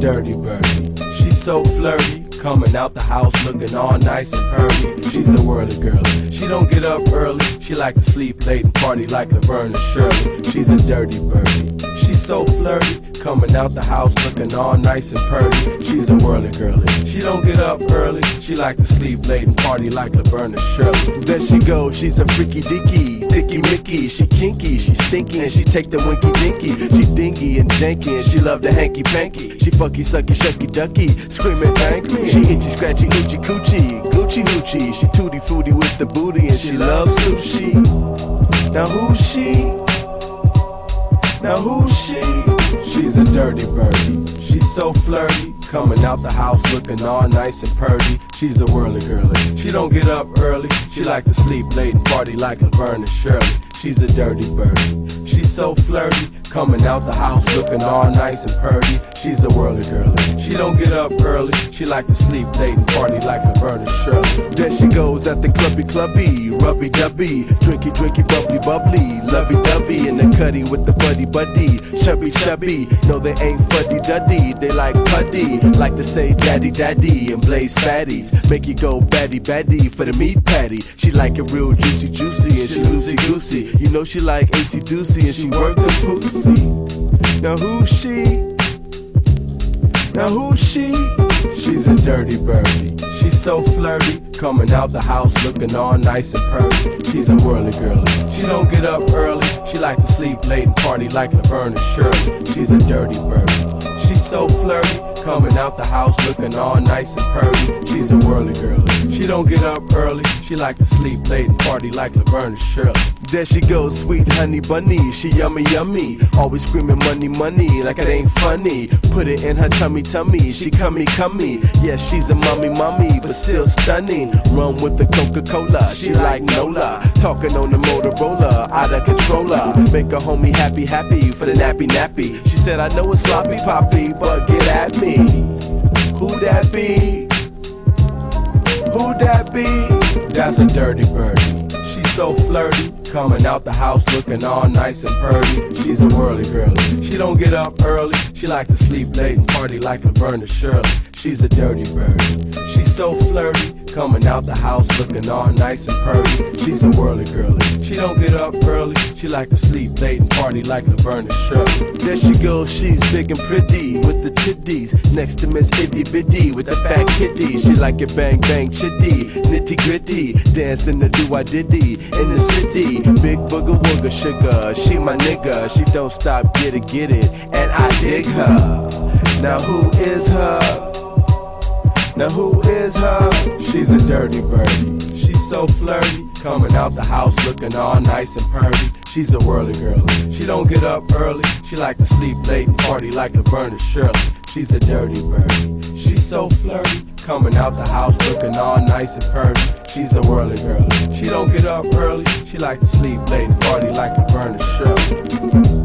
dirty birdie. She's so flirty, coming out the house looking all nice and purty. She's a whirly girlie. She don't get up early. She like to sleep late and party like Laverne and Shirley. She's a dirty birdie. She's so flirty, coming out the house looking all nice and purty. She's a whirly girlie. She don't get up early. She like to sleep late and party like Laverne and Shirley. There she goes, she's a freaky deaky, thicky Mickey. She kinky, she stinky, and she take the winky dinky. She dingy and janky, and she love the hanky panky. She fucky sucky shucky ducky, screaming thank me. She itchy scratchy oochie coochie, Gucci hoochie. She tutti fruity with the booty, and she loves sushi. Now who's she? Now who's she? She's a dirty birdie. She's so flirty, coming out the house looking all nice and purty. She's a whirly girlie. She don't get up early. She like to sleep late and party like Laverne and Shirley. She's a dirty birdie. She's so flirty, coming out the house looking all nice and purty. She's a whirly girlie. She don't get up early. She like to sleep late and party like Laverne and Shirley. There she goes at the clubby, rubby dubby, drinky bubbly bubbly, lovey dovey in the cuddy with the buddy, chubby. No, they ain't fuddy duddy. They like putty, like to say daddy and blaze fatties. Make you go batty for the meat patty. She like it real juicy and she loosey goosey. You know she like AC Doocy and she work the pussy. Now who's she? Now who's she? She's a dirty birdie. She's so flirty, coming out the house looking all nice and purty. She's a whirly girlie. She don't get up early. She like to sleep late and party like Laverne and Shirley. She's a dirty birdie. She's so flirty, coming out the house looking all nice and purty. She's a whirly girlie. She don't get up early. She like to sleep late and party like Laverne and Shirley. There she goes, sweet honey bunny. She yummy. Always screaming money like it ain't funny. Put it in her tummy. She cummy. Yeah, she's a mommy, but still stunning. Run with the Coca-Cola. She like Nola. Talking on the Motorola, out of controller. Make her homie happy for the nappy. She said, I know it's sloppy poppy, but get at me. Who that be? Who that be? That's a dirty birdie. She's so flirty, coming out the house looking all nice and purty. She's a whirly girlie. She don't get up early. She like to sleep late and party like Laverne and Shirley. She's a dirty birdie. She's so flirty, coming out the house looking all nice and purty. She's a whirly girlie. She don't get up early. She like to sleep late and party like Laverne and Shirley. There she goes, she's big and pretty with the titties. Next to Miss Itty Bitty with the fat kitty. She like it bang chitty, nitty gritty. Dancing the do-I-diddy in the city. Big booger wooger sugar. She my nigga. She don't stop, get it, and I dig her. Now who is her? Now who is her? She's a dirty birdie. She's so flirty, coming out the house looking all nice and purty. She's a whirly girlie. She don't get up early. She like to sleep late and party like Laverne and Shirley. She's a dirty birdie. She's so flirty, coming out the house looking all nice and purty. She's a whirly girlie. She don't get up early. She like to sleep late and party like Laverne and Shirley.